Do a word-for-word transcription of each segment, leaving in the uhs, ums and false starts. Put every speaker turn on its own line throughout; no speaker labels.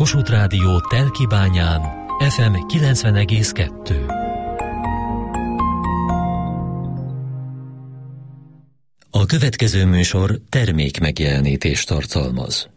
Kossuth Rádió Telkibányán ef em kilencven egész kettő. A következő műsor termék megjelenítést tartalmaz.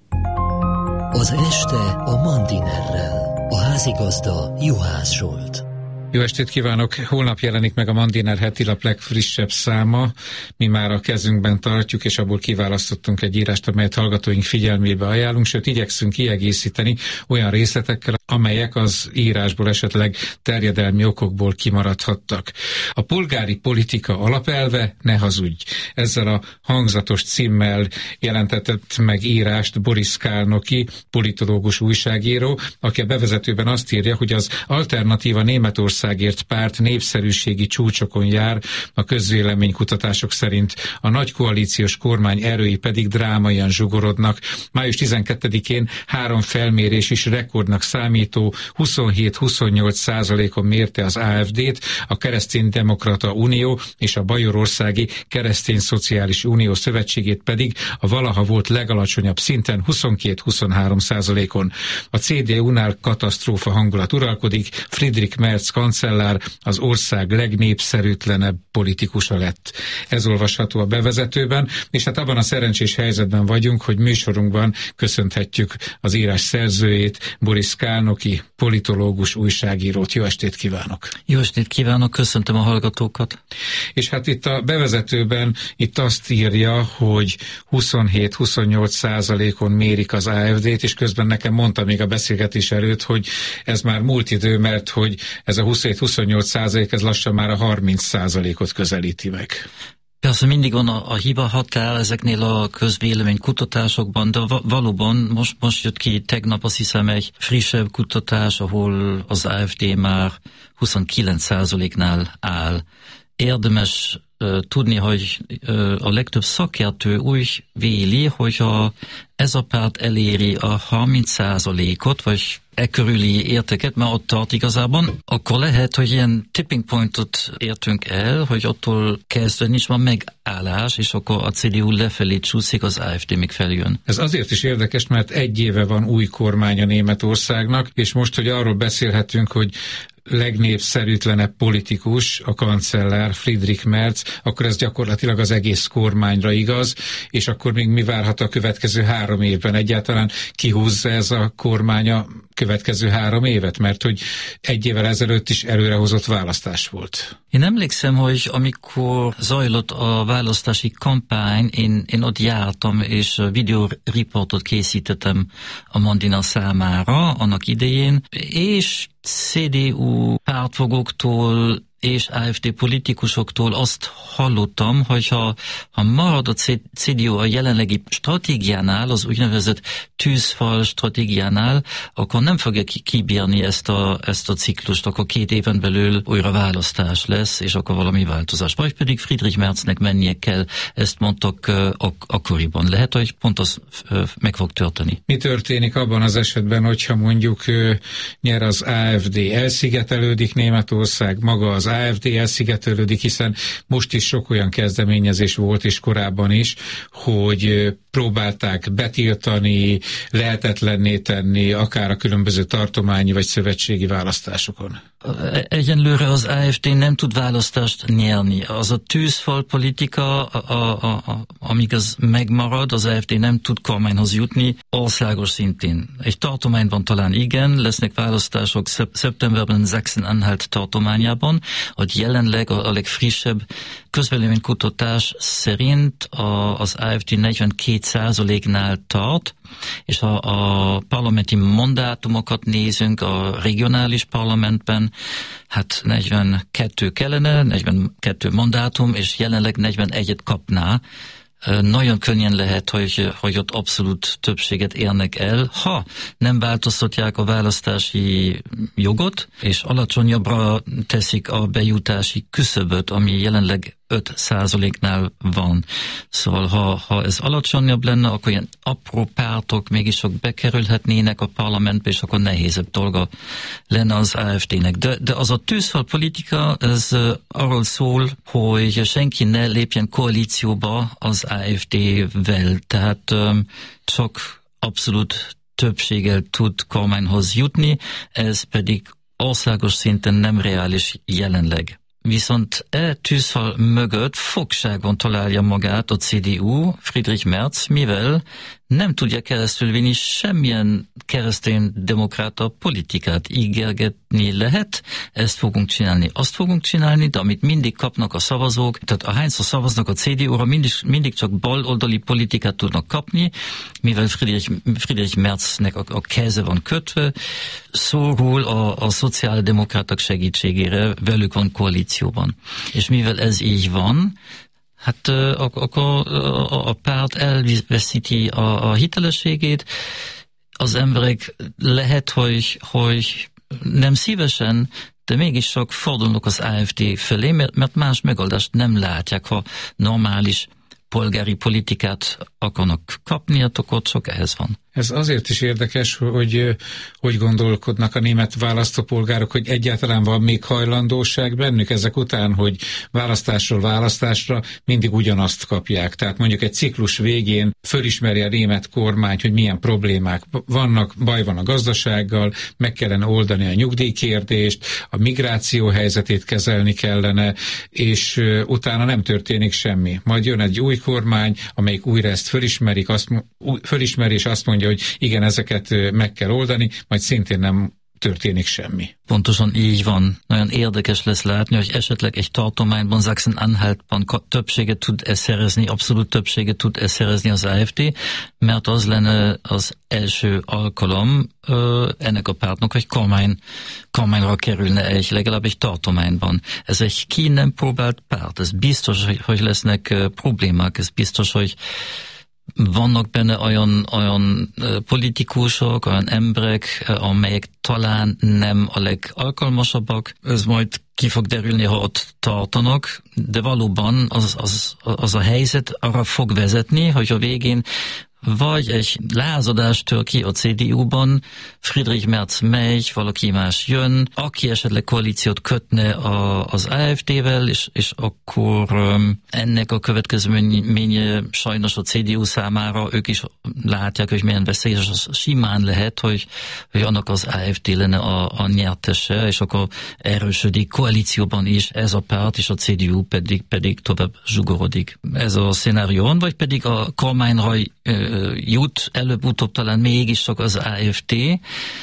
Az este a Mandinerrel. A házigazda Juhász Zsolt.
Jó estét kívánok! Holnap jelenik meg a Mandiner hetilap legfrissebb száma. Mi már a kezünkben tartjuk, és abból kiválasztottunk egy írást, amelyet hallgatóink figyelmébe ajánlunk, sőt igyekszünk kiegészíteni olyan részletekkel, amelyek az írásból esetleg terjedelmi okokból kimaradhattak. A polgári politika alapelve, ne hazudj! Ezzel a hangzatos címmel jelentetett meg írást Boris Kálnoky, politológus újságíró, aki a bevezetőben azt írja, hogy az Alternatíva Németországért párt népszerűségi csúcsokon jár, a közvéleménykutatások szerint a nagy koalíciós kormány erői pedig drámaian zsugorodnak. május tizenkettedikén három felmérés is rekordnak számító huszonhét-huszonnyolc százalékon mérte az á ef dét, a Kereszténydemokrata Unió és a Bajorországi Keresztény Szociális Unió szövetségét pedig a valaha volt legalacsonyabb szinten huszonkét-huszonhárom százalékon. A cé dé u-nál katasztrófa hangulat uralkodik, Friedrich Merz kancellár az ország legnépszerűtlenebb politikusa lett. Ez olvasható a bevezetőben, és hát abban a szerencsés helyzetben vagyunk, hogy műsorunkban köszönhetjük az írás szerzőjét, Boris Kálnoky, politológus, újságírót. Jó estét kívánok!
Jó estét kívánok, köszöntöm a hallgatókat!
És hát itt a bevezetőben itt azt írja, hogy huszonhét-huszonnyolc százalékon mérik az á ef dét, és közben nekem mondta még a beszélgetés előtt, hogy ez már múlt idő, mert hogy ez a huszonhét-huszonnyolc százalék, ez lassan már a harminc százalékot közelíti meg.
Persze mindig van a, a hiba határ ezeknél a közvéleménykutatásokban, de va- valóban most, most jött ki tegnap azt hiszem egy frissebb kutatás, ahol az á ef dé már huszonkilenc százaléknál áll. Érdemes uh, tudni, hogy uh, a legtöbb szakértő úgy véli, hogy ha ez a párt eléri a harminc százalékot, vagy e körüli értéket, mert ott tart igazából, akkor lehet, hogy ilyen tipping pointot értünk el, hogy attól kezdve nincs már megállás, és akkor a cé dé u lefelé csúszik, az á ef dé még feljön.
Ez azért is érdekes, mert egy éve van új kormánya Németországnak, és most, hogy arról beszélhetünk, hogy legnépszerűtlenebb politikus, a kancellár Friedrich Merz, akkor ez gyakorlatilag az egész kormányra igaz, és akkor még mi várhat a következő három évben? Egyáltalán kihúzza ez a kormány a következő három évet? Mert hogy egy évvel ezelőtt is előrehozott választás volt.
Én emlékszem, hogy amikor zajlott a választási kampány, én, én ott jártam, és videóriportot készítettem a Mandiner számára annak idején, és cé dé u pártfogóktól és á ef dé politikusoktól azt hallottam, hogy ha, ha marad a cé dé u a jelenlegi stratégiánál, az úgynevezett tűzfal stratégiánál, akkor nem fogja kibírni ezt a, ezt a ciklust, akkor két éven belül újra választás lesz, és akkor valami változás. Vagy pedig Friedrich Merznek mennie kell, ezt mondtak ak- akkoriban. Lehet, hogy pont az meg fog történni.
Mi történik abban az esetben, hogyha mondjuk nyer az á ef dé, elszigetelődik Németország, maga az á ef dé elszigetelődik, hiszen most is sok olyan kezdeményezés volt, és korábban is, hogy próbálták betiltani, lehetetlenné tenni, akár a különböző tartományi vagy szövetségi választásokon.
Egyenlőre az á ef dé nem tud választást nyerni. Az a tűzfal politika, a, a, a, amíg az megmarad, az á ef dé nem tud kormányhoz jutni országos szintén. Egy tartományban talán igen, lesznek választások szep- szeptemberben Sachsen-Anhalt tartományában, hogy jelenleg a, a legfrissebb közvéleménykutatás szerint a, az á ef dé negyvenkét százaléknál tart, és ha a parlamenti mandátumokat nézünk a regionális parlamentben, hát negyvenkettő kellene, negyvenkettő mandátum, és jelenleg negyvenegyet kapná. Nagyon könnyen lehet, hogy, hogy ott abszolút többséget érnek el, ha nem változtatják a választási jogot, és alacsonyabbra teszik a bejutási küszöböt, ami jelenleg öt százaléknál van. Szóval ha, ha ez alacsonyabb lenne, akkor ilyen apró pártok mégis sok bekerülhetnének a parlamentbe, és akkor nehézebb dolga lenne az á ef dének. De, de az a tűzfal politika, ez uh, arról szól, hogy senki ne lépjen koalícióba az á ef dével. Tehát um, csak abszolút többséggel tud kormányhoz jutni, ez pedig országos szinten nem reális jelenleg. Viszont e tűzfal mögött fogságban találja magát a cé dé u, Friedrich Merz, mivel nem tudja keresztülvinni semmilyen kereszténydemokrata politikát. Ígérgetni lehet, ezt fogunk csinálni, azt fogunk csinálni, de amit mindig kapnak a szavazók, tehát ahányszor szavaznak a cé dé u-ra, mindig, mindig csak baloldali politikát tudnak kapni, mivel Friedrich, Friedrich Merznek a, a keze van kötve, szorul a, a szociáldemokraták segítségére, velük van koalícióban. És mivel ez így van, hát akkor a, a párt elveszíti a, a hitelességét, az emberek lehet, hogy, hogy nem szívesen, de mégis csak fordulnak az á ef dé felé, mert, mert más megoldást nem látják, ha normális polgári politikát akarnak kapni, akkor csak ehhez van.
Ez azért is érdekes, hogy hogy gondolkodnak a német választópolgárok, hogy egyáltalán van még hajlandóság bennük ezek után, hogy választásról választásra mindig ugyanazt kapják. Tehát mondjuk egy ciklus végén fölismeri a német kormány, hogy milyen problémák vannak, baj van a gazdasággal, meg kellene oldani a nyugdíjkérdést, a migráció helyzetét kezelni kellene, és utána nem történik semmi. Majd jön egy új kormány, amelyik újra ezt fölismerik, azt, fölismeri és azt mondja, hogy igen, ezeket meg kell oldani, majd szintén nem történik semmi.
Pontosan így van. Nagyon érdekes lesz látni, hogy esetleg egy tartományban, Sachsen-Anhaltban többséget tud szerezni, abszolút többséget tud szerezni az á ef dé, mert az lenne az első alkalom ö, ennek a pártnak, hogy kormány, kormányra kerülne egy, legalább egy tartományban. Ez egy ki nem próbált párt. Ez biztos, hogy, hogy lesznek uh, problémák, ez biztos, hogy vannak benne olyan, olyan politikusok, olyan emberek, amelyek talán nem a legalkalmasabbak. Ez majd ki fog derülni, ha ott tartanak, de valóban az, az, az a helyzet arra fog vezetni, hogy a végén vagy egy lázadás tör ki a cé dé u-ban, Friedrich Merz megy, valaki más jön, aki esetleg koalíciót kötne a, az á ef dé-vel, és, és akkor um, ennek a következménye sajnos a cé dé u számára, ők is látják, hogy milyen veszélyes, az simán lehet, hogy, hogy annak az á ef dé lenne a, a nyertese, és akkor erősödik koalícióban is ez a párt, és a cé dé u pedig, pedig tovább zsugorodik. Ez a szenárión, vagy pedig a kormányra jut, előbb-utóbb talán mégis csak az á ef dé,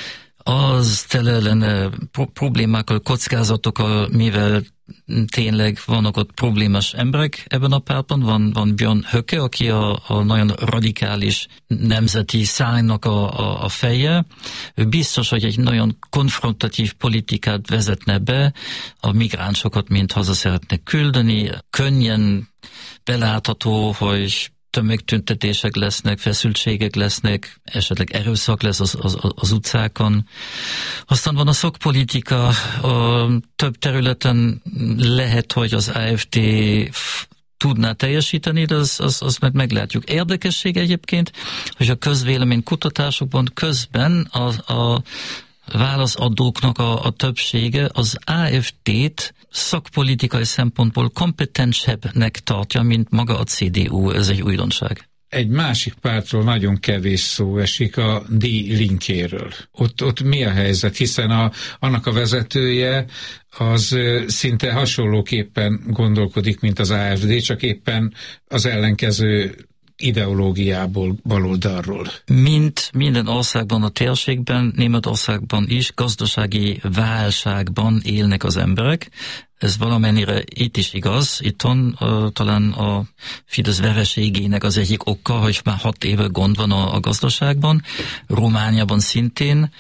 az tele lenne pro- problémákkal, kockázatokkal, mivel tényleg vannak ott problémás emberek ebben a pártban. Van, van Björn Höcke, aki a, a nagyon radikális nemzeti szárnynak a, a, a feje. Ő biztos, hogy egy nagyon konfrontatív politikát vezetne be, a migránsokat mind haza szeretne küldeni. Könnyen belátható, hogy tömegtüntetések lesznek, feszültségek lesznek, esetleg erőszak lesz az, az, az utcákon. Aztán van a szakpolitika, a több területen lehet, hogy az á ef dé tudná teljesíteni, de az, az, az meg meglátjuk. Érdekesség egyébként, hogy a közvélemény kutatásokban közben a, a válaszadóknak a, a többsége az á ef dét szakpolitikai szempontból kompetensebbnek tartja, mint maga a cé dé u. Ez egy újdonság.
Egy másik pártról nagyon kevés szó esik, a Die Linkéről. Ott, ott mi a helyzet? Hiszen a, annak a vezetője az szinte hasonlóképpen gondolkodik, mint az á ef dé, csak éppen az ellenkező ideológiából, baloldalról.
Mint minden országban a térségben, Németországban is gazdasági válságban élnek az emberek. Ez valamennyire itt is igaz. Itthon uh, talán a Fidesz vereségének az egyik oka, hogy már hat éve gond van a, a gazdaságban. Romániában szintén.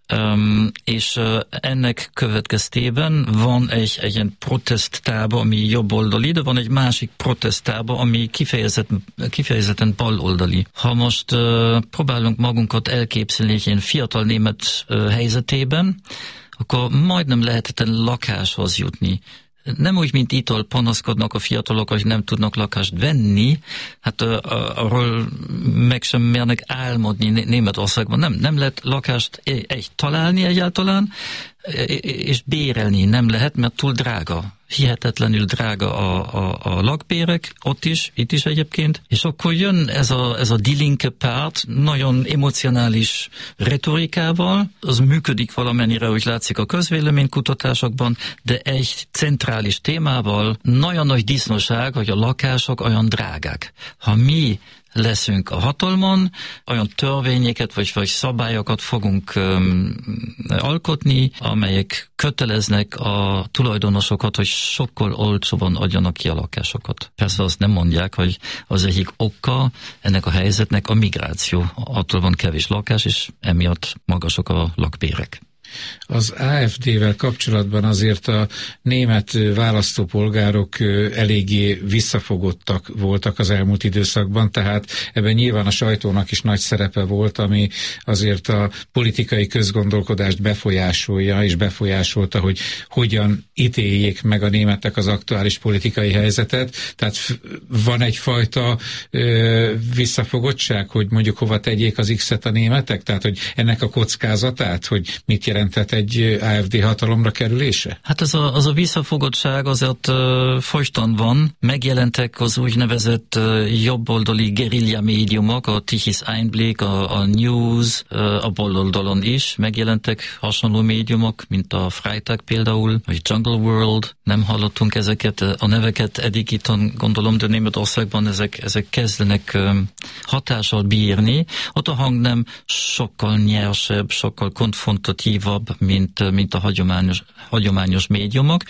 Um, és uh, ennek következtében van egy, egy ilyen protesttábor, ami jobboldali, de van egy másik protesttábor, ami kifejezetten, kifejezetten baloldali. Ha most uh, próbálunk magunkat elképzelni egy ilyen fiatal német uh, helyzetében, akkor majdnem lehetetlen lakáshoz jutni. Nem úgy, mint itt panaszkodnak a fiatalok, hogy nem tudnak lakást venni, hát uh, arról meg sem mernek álmodni Németországban. Nem, nem lehet lakást egy találni egyáltalán, és bérelni nem lehet, mert túl drága. Hihetetlenül drága a, a, a lakbérek, ott is, itt is egyébként, és akkor jön ez a, ez a Die Linke párt nagyon emocionális retorikával, az működik valamennyire, úgy látszik a közvéleménykutatásokban, de egy centrális témával nagyon nagy disznóság, hogy a lakások olyan drágák. Ha mi leszünk a hatalmon, olyan törvényeket vagy, vagy szabályokat fogunk um, alkotni, amelyek köteleznek a tulajdonosokat, hogy sokkal olcsóban adjanak ki a lakásokat. Persze azt nem mondják, hogy az egyik oka ennek a helyzetnek a migráció. Attól van kevés lakás, és emiatt magasok a lakbérek.
Az á ef dé-vel kapcsolatban azért a német választópolgárok eléggé visszafogottak voltak az elmúlt időszakban, tehát ebben nyilván a sajtónak is nagy szerepe volt, ami azért a politikai közgondolkodást befolyásolja, és befolyásolta, hogy hogyan ítéljék meg a németek az aktuális politikai helyzetet. Tehát van egyfajta ö, visszafogottság, hogy mondjuk hova tegyék az X-et a németek? Tehát, hogy ennek a kockázatát, hogy mit jelentett egy á ef dé hatalomra kerülése?
Hát az a, az a visszafogottság azért uh, folyton van. Megjelentek az úgynevezett uh, jobboldali gerilla médiumok, a Tichys Einblick, a, a News, uh, a baloldalon is megjelentek hasonló médiumok, mint a Freitag például, vagy Jungle World. Nem hallottunk ezeket a neveket eddig itt, gondolom, de Németországban ezek, ezek kezdenek um, hatással bírni. Ott a hangnem sokkal nyersebb, sokkal konfrontatívabb, mint, mint a hagyományos, hagyományos médiumok,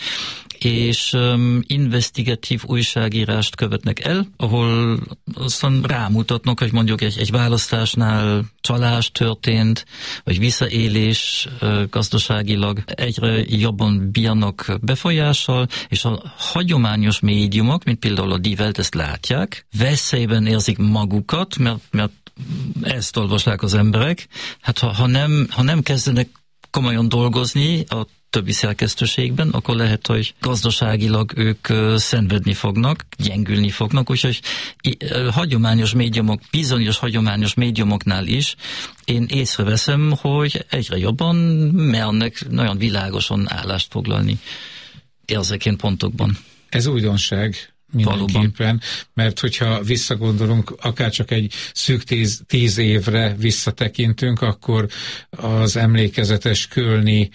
és um, investigatív újságírást követnek el, ahol aztán rámutatnak, hogy mondjuk egy, egy választásnál csalás történt, vagy visszaélés uh, gazdaságilag egyre jobban bírnak befolyással, és a hagyományos médiumok, mint például a Die Welt, ezt látják, veszélyben érzik magukat, mert, mert ezt olvassák az emberek. Hát ha, ha, nem, ha nem kezdenek komolyan dolgozni a többi szerkesztőségben, akkor lehet, hogy gazdaságilag ők uh, szenvedni fognak, gyengülni fognak, úgyhogy uh, hagyományos médiumok, bizonyos hagyományos médiumoknál is én észreveszem, hogy egyre jobban mernek nagyon világosan állást foglalni érzékeny pontokban.
Ez újdonság. Mindenképpen, mert hogyha visszagondolunk, akárcsak egy szűk tíz, tíz évre visszatekintünk, akkor az emlékezetes kölni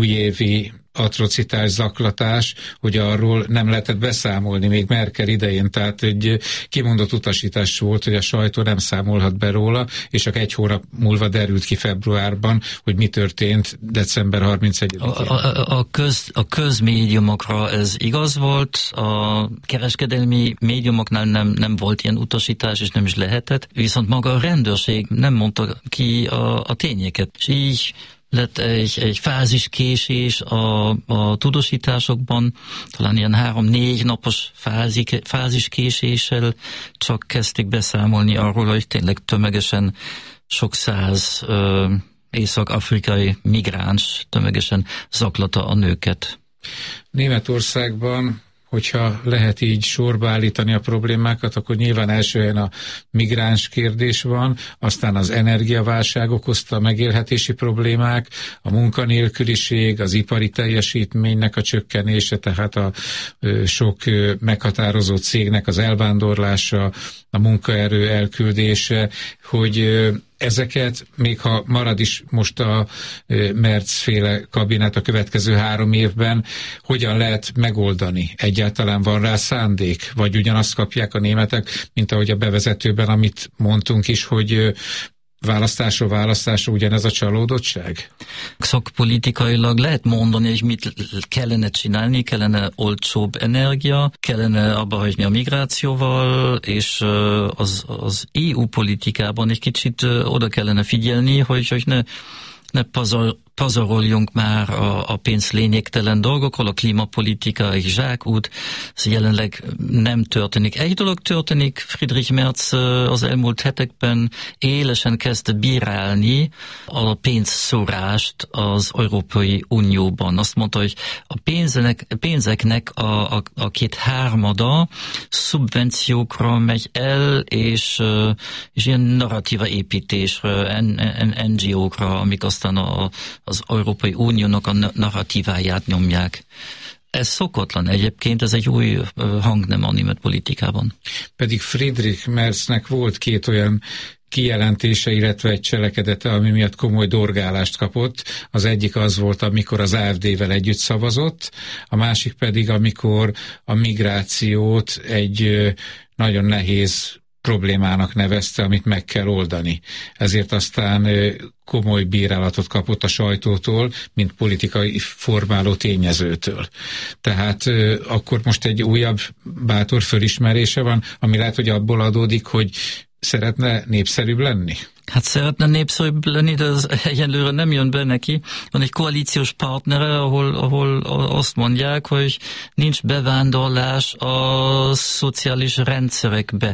újévi atrocitás, zaklatás, hogy arról nem lehetett beszámolni még Merkel idején, tehát egy kimondott utasítás volt, hogy a sajtó nem számolhat be róla, és csak egy hónap múlva derült ki februárban, hogy mi történt december harmincegyedikén.
A, a, a, köz, a közmédiumokra ez igaz volt, a kereskedelmi médiumoknál nem, nem volt ilyen utasítás, és nem is lehetett, viszont maga a rendőrség nem mondta ki a, a tényeket, és így lett egy, egy fáziskésés a, a tudósításokban, talán ilyen három-négy napos fázik, fáziskéséssel csak kezdték beszámolni arról, hogy tényleg tömegesen sok száz ö, észak-afrikai migráns tömegesen zaklata a nőket.
Németországban, hogyha lehet így sorba állítani a problémákat, akkor nyilván első helyen a migráns kérdés van, aztán az energiaválság okozta a megélhetési problémák, a munkanélküliség, az ipari teljesítménynek a csökkenése, tehát a ö, sok ö, meghatározó cégnek az elvándorlása, a munkaerő elküldése, hogy ö, ezeket, még ha marad is most a Merz-féle kabinet a következő három évben, hogyan lehet megoldani? Egyáltalán van rá szándék? Vagy ugyanazt kapják a németek, mint ahogy a bevezetőben, amit mondtunk is, hogy választásról választásra ugyanez a csalódottság?
Szakpolitikailag lehet mondani, hogy mit kellene csinálni, kellene olcsóbb energia, kellene abba hagyni a migrációval, és az, az é u politikában egy kicsit oda kellene figyelni, hogy, hogy ne, ne pazar, pazaroljunk már a, a pénz lényegtelen dolgokról, a klímapolitika egy zsákút, ez jelenleg nem történik. Egy dolog történik, Friedrich Merz az elmúlt hetekben élesen kezdte bírálni a pénzszorást az Európai Unióban. Azt mondta, hogy a pénznek, pénzeknek a, a, a két hármada szubvenciókra megy el, és, és ilyen narratíva építésre, en gé ókra, amik aztán a az Európai Uniónak a narratíváját nyomják. Ez szokatlan egyébként, ez egy új hangnem a német politikában.
Pedig Friedrich Merznek volt két olyan kijelentése, illetve egy cselekedete, ami miatt komoly dorgálást kapott. Az egyik az volt, amikor az á ef dé-vel együtt szavazott, a másik pedig, amikor a migrációt egy nagyon nehéz problémának nevezte, amit meg kell oldani. Ezért aztán komoly bírálatot kapott a sajtótól, mint politikai formáló tényezőtől. Tehát akkor most egy újabb bátor fölismerése van, ami lehet, hogy abból adódik, hogy szeretne népszerűbb lenni?
Hát szeretne népszerűbb lenni, de ez egyenlőre nem jön be neki. Van egy koalíciós partnere, ahol, ahol azt mondják, hogy nincs bevándorlás a szociális rendszerekbe.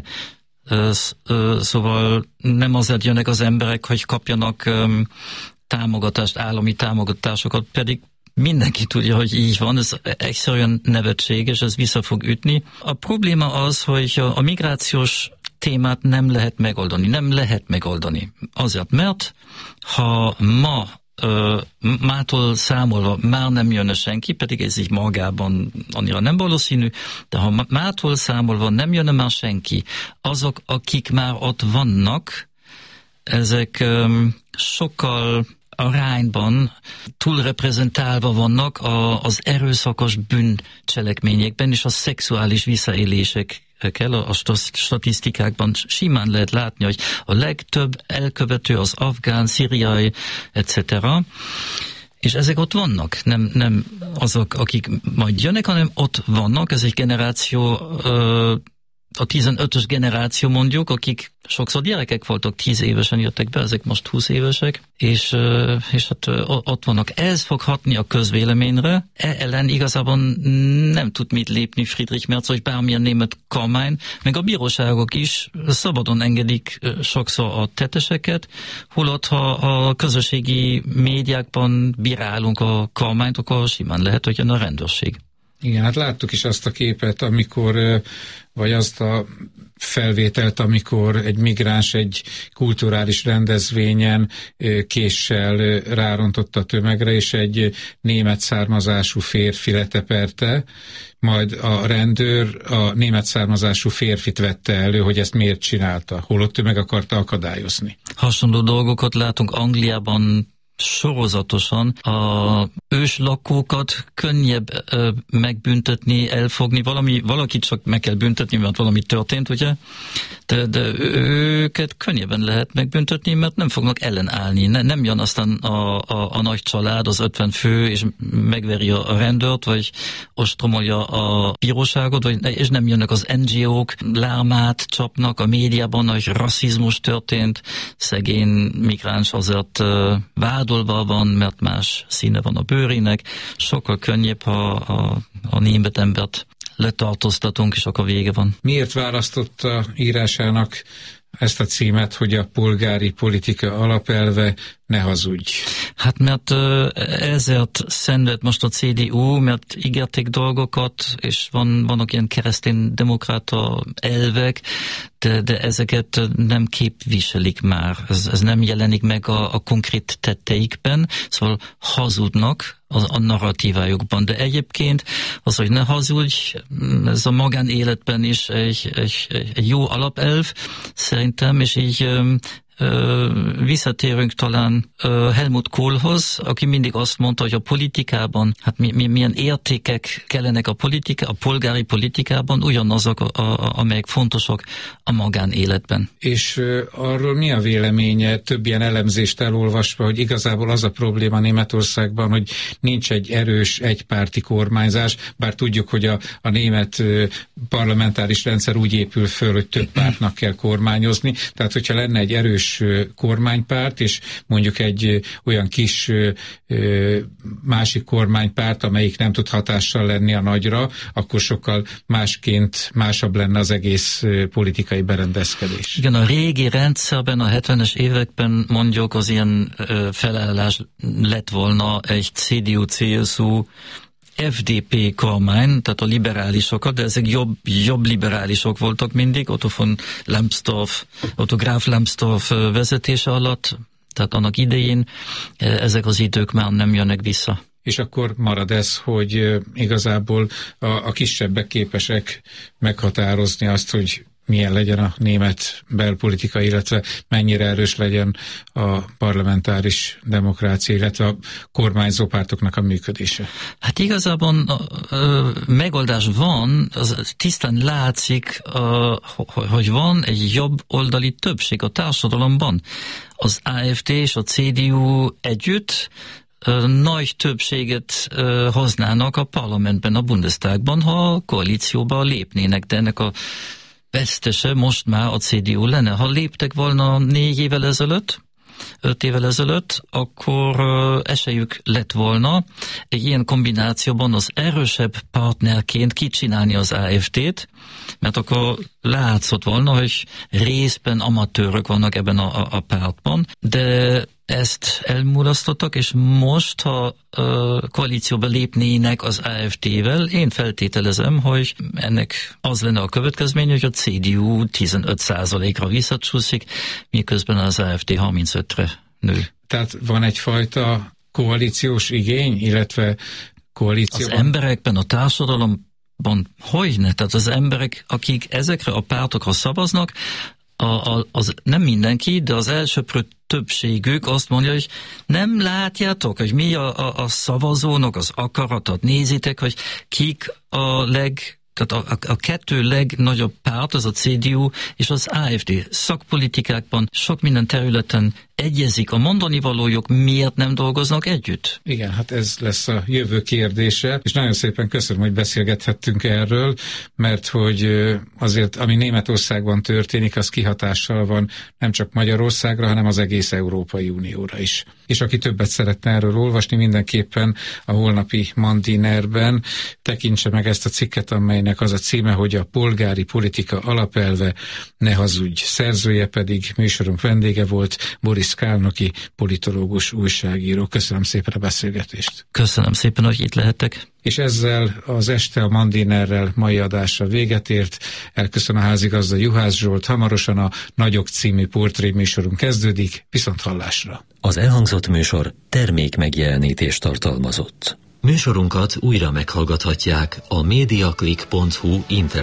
Szóval nem azért jönnek az emberek, hogy kapjanak támogatást, állami támogatásokat, pedig mindenki tudja, hogy így van, ez egyszerűen nevetséges, ez vissza fog ütni. A probléma az, hogy a migrációs témát nem lehet megoldani. Nem lehet megoldani. Azért, mert ha ma ö, mától számolva már nem jönne senki, pedig ez így magában annyira nem valószínű, de ha mától számolva nem jönne már senki, azok, akik már ott vannak, ezek ö, sokkal arányban túlreprezentálva vannak a, az erőszakos bűncselekményekben és a szexuális visszaélések kell, a statisztikákban simán lehet látni, hogy a legtöbb elkövető az afgán, szíriai, et cetera. És ezek ott vannak, nem, nem azok, akik majd jönnek, hanem ott vannak, ez egy generáció, a tizenötös generáció mondjuk, akik sokszor gyerekek voltak, tíz évesen jöttek be, ezek most húsz évesek, és, és hát ott vannak. Ez fog hatni a közvéleményre, e ellen igazából nem tud mit lépni Friedrich Merz, hogy bármilyen német kormány, meg a bíróságok is szabadon engedik sokszor a tetteseket, holott ha a közösségi médiákban bírálunk a kormányt, akkor simán lehet, hogy jön a rendőrség.
Igen, hát láttuk is azt a képet, amikor, vagy azt a felvételt, amikor egy migráns egy kulturális rendezvényen késsel rárontott a tömegre, és egy német származású férfi leteperte, majd a rendőr a német származású férfit vette elő, hogy ezt miért csinálta, holott ő meg akarta akadályozni.
Hasonló dolgokat látunk Angliában, sorozatosan a őslakókat könnyebb ö, megbüntetni, elfogni, valami, valakit csak meg kell büntetni, mert valami történt, ugye? De, de őket könnyebben lehet megbüntetni, mert nem fognak ellenállni. Ne, nem jön aztán a, a, a nagy család, az ötven fő, és megveri a rendőrt, vagy ostromolja a bíróságot, vagy, és nem jönnek az en gé ók, lármát csapnak a médiában, hogy rasszizmus történt, szegény migráns azért uh, vádolva van, mert más színe van a bőrének. Sokkal könnyebb, ha a, a német embert letartóztatunk, és akkor vége van.
Miért választotta írásának ezt a címet, hogy a polgári politika alapelve ne hazudj?
Hát mert ezért szenved most a cé dé u, mert ígérték dolgokat, és van, vannak ilyen keresztény-demokrata elvek, de, de ezeket nem képviselik már. Ez, ez nem jelenik meg a, a konkrét tetteikben, szóval hazudnak a, a narratívájukban. De egyébként az, hogy ne hazudj, ez a magánéletben is egy, egy, egy jó alapelv szerintem, és így Uh, visszatérünk talán uh, Helmut Kohlhoz, aki mindig azt mondta, hogy a politikában, hát mi, mi, milyen értékek kellenek a politika, a polgári politikában, ugyanazok, a, a, amelyek fontosak a magánéletben.
És uh, arról mi a véleménye, több ilyen elemzést elolvasva, hogy igazából az a probléma Németországban, hogy nincs egy erős egypárti kormányzás, bár tudjuk, hogy a, a német uh, parlamentáris rendszer úgy épül föl, hogy több pártnak kell kormányozni, tehát hogyha lenne egy erős kormánypárt, és mondjuk egy olyan kis másik kormánypárt, amelyik nem tud hatással lenni a nagyra, akkor sokkal másként másabb lenne az egész politikai berendezkedés.
Igen, a régi rendszerben, a hetvenes években mondjuk az ilyen felállás lett volna egy cé dé u cé es u ef dé pé kormány, tehát a liberálisokat, de ezek jobb, jobb liberálisok voltak mindig, Otto von Lambsdorff, Otto Graf Lambsdorff vezetése alatt, Tehát annak idején ezek az idők már nem jönnek vissza.
És akkor marad ez, hogy igazából a, a kisebbek képesek meghatározni azt, hogy milyen legyen a német belpolitika, illetve mennyire erős legyen a parlamentáris demokrácia, illetve a kormányzó pártoknak a működése.
Hát igazából a, a, megoldás van, az tisztán látszik, a, hogy van egy jobb oldali többség a társadalomban. Az á ef dé és a cé dé u együtt nagy többséget hoznának a parlamentben, a Bundestagban, ha koalícióba lépnének, de ennek a vesztese most már a cé dé u lenne. Ha léptek volna négy évvel ezelőtt, öt évvel ezelőtt, akkor esélyük lett volna egy ilyen kombinációban az erősebb partnerként kicsinálni az á ef dét, mert akkor látszott volna, hogy részben amatőrök vannak ebben a, a, a pártban, de ezt elmulasztottak, és most, ha uh, koalícióba lépnének az á ef dével, én feltételezem, hogy ennek az lenne a következmény, hogy a cé dé u tizenöt százalékra visszacsúszik, miközben az á ef dé harmincötre nő.
Tehát van egyfajta koalíciós igény, illetve koalícióban?
Az emberekben, a társadalomban hogyne? Tehát az emberek, akik ezekre a pártokra szavaznak, A, a, az nem mindenki, de az elsőprő többségük azt mondja, hogy nem látjátok, hogy mi a, a, a szavazónak az akaratot, nézitek, hogy kik a leg... Tehát a, a, a kettő legnagyobb párt, az a cé dé u és az á ef dé. Szakpolitikákban sok minden területen egyezik a mondani valójuk, miért nem dolgoznak együtt?
Igen, hát ez lesz a jövő kérdése, és nagyon szépen köszönöm, hogy beszélgethettünk erről, mert hogy azért, ami Németországban történik, az kihatással van nem csak Magyarországra, hanem az egész Európai Unióra is. És aki többet szeretne erről olvasni, mindenképpen a holnapi Mandinerben tekintse meg ezt a cikket, amelynek az a címe, hogy a polgári politika alapelve, ne hazudj. Szerzője pedig műsorunk vendége volt Boris Kálnoky, politológus, újságíró. Köszönöm szépen a beszélgetést.
Köszönöm szépen, hogy itt lehetek.
És ezzel az este a Mandinerrel mai adásra véget ért. Elköszön a házigazda Juhász Zsolt. Hamarosan a Nagyok című portréműsorunk kezdődik. Viszont hallásra.
Az elhangzott műsor termék megjelenítést tartalmazott. Műsorunkat újra meghallgathatják a mediaclick pont hu internet